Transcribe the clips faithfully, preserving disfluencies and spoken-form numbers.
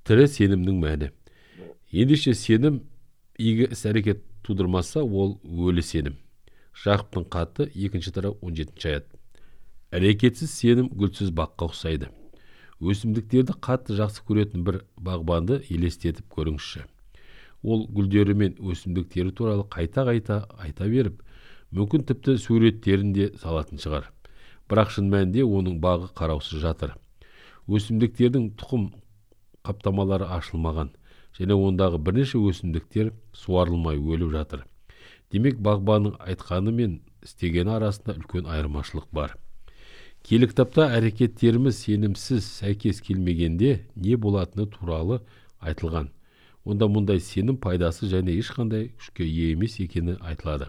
Тірі сенімнің мәні. Ендеше сенім игі іс-әрекет тудырмаса, ол өлі сенім. Жақыптың хаты екінші тарау он жетінші аят. Әрекетсіз сенім гүлсіз баққа ұқсайды. Өсімдіктерді қатты жақсы көретін бір бағбанды елестетіп көріңізші. Ол гүлдері мен өсімдіктері туралы қайта-қайта айта беріп, мүмкін тіпті суреттерін де салатын шығар. Бірақ шын мәнінде оның бағы қараусыз жатыр. Өсімдіктердің тұқым қаптамалары ашылмаған, және ондағы бірнеше өсімдіктер суарылмай өліп жатыр. Демек, бағбанның айтқаны мен істегені арасында үлкен айырмашылық бар. Киелі кітапта әрекеттеріміз сенімсіз сәйкес келмегенде не болатыны туралы айтылған. Онда мұндай сенім пайдасы және ешқандай күшке ие емес екені айтылады.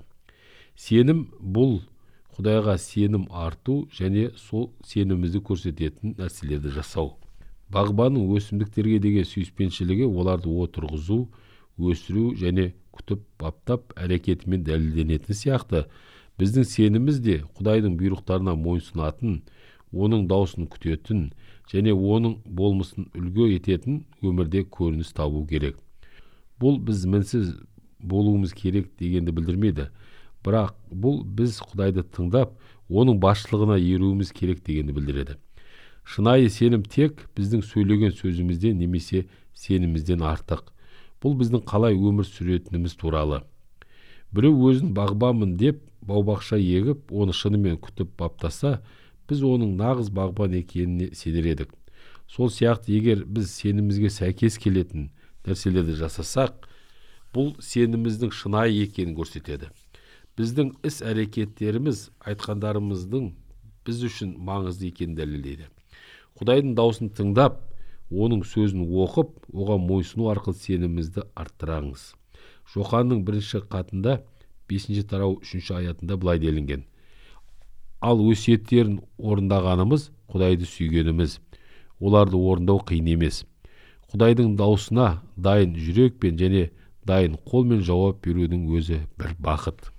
Сенім бұл Құдайға сенім арту және сол сенімімізді көрсететін нәрселерді жасау. Бағбанның өсімдіктерге деген сүйіспеншілігі оларды отырғызу, өсіру және күтіп баптап әрекетімен дәлелденетін сияқты, біздің сеніміміз де Құдайдың бұйрықтарына мойынсұнатын, оның даусын күтетін және оның болмысын үлгі ететін өмірде көрініс табу керек. Бұл біз мінсіз болуымыз керек дегенді білдірмейді, бірақ бұл біз Құдайды тыңдап, оның басшылығына еруіміз керек дегенді білдіреді. Шынайы сенім тек біздің сөйлеген сөзімізден немесе сенімімізден артық. Бұл біздің қалай өмір сүретініміз туралы. Біреу өзін бағбанмын деп бау-бақша егіп, оны шынымен күтіп баптаса, біз оның нағыз бағбан екеніне сенер едік. Сол сияқты, егер біз сенімімізге сәйкес келетін нәрселерді жасасақ, бұл сеніміміздің шынайы екенін көрсетеді. Біздің іс-әрекеттеріміз айтқандарымыздың біз үшін маңызды екенін дәлелдейді. Құдайдың даусын тыңдап, оның сөзін оқып, оған мойынсыну арқылы сенімімізді арттырыңыз. Йоханның бірінші хатында бесінші тарау үшінші аятында былай делінген: Ал өсиеттерін орындағанымыз Құдайды сүйгеніміз, оларды орындау қиын емес. Құдайдың даусына дайын жүрекпен және дайын қолмен жауап берудің өзі бір бақыт.